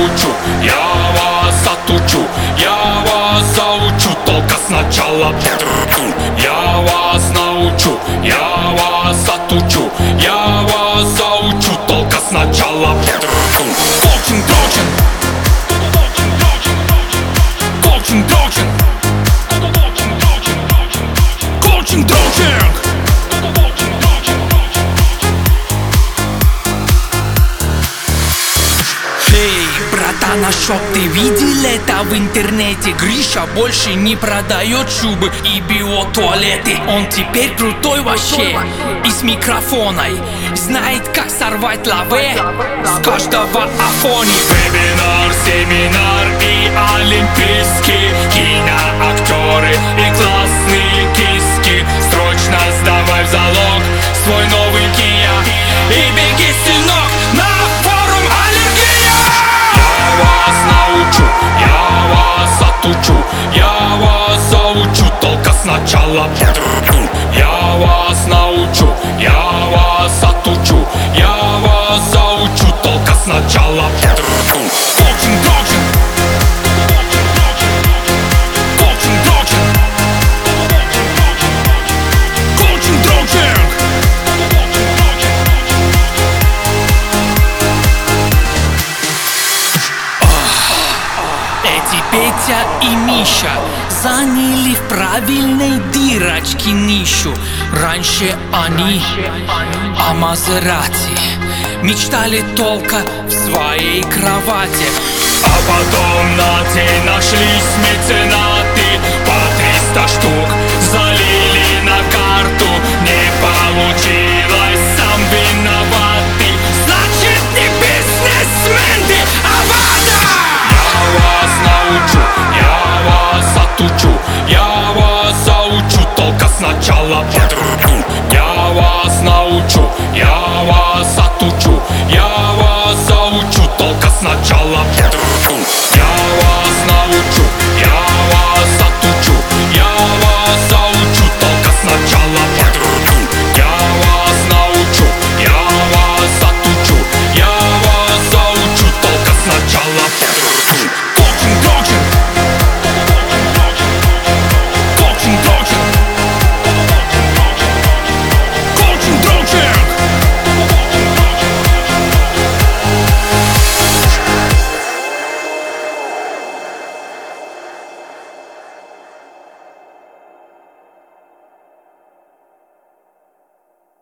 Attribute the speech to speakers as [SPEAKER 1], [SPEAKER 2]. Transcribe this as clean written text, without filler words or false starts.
[SPEAKER 1] научу, я вас отучу, я вас заучу, только сначала. Я вас научу, я вас отучу, я вас заучу, только сначала. Коучинг, коучинг, коучинг, коучинг, коучинг, коучинг. Эй, братан, а шо ты видел это в интернете? Гриша больше не продает шубы и биотуалеты. Он теперь крутой вообще и с микрофоной. Знает, как сорвать лаве с каждого афони. Вебинар, семинар и олимпийский, киноактеры и классные киски. Срочно сдавай в залог свой новый Kia и беги, сынок, на форум Аллергия. Я вас научу, я вас отучу, я вас заучу, только сначала. Я вас научу, я вас отучу, я вас заучу, только сначала. Коучинг, коучинг, коучинг, коучинг, коучинг, коучинг. Эти Петя и Миша заняли в правильной дырочке нишу. Раньше они о Мазерати мечтали только в своей кровати. А потом на день нашлись меценаты, по 300 штук залили на карту. Не получилось, сам виноватый, значит не бизнесмен ты, авада! Я вас научу, я вас отучу, я вас заучу, только сначала.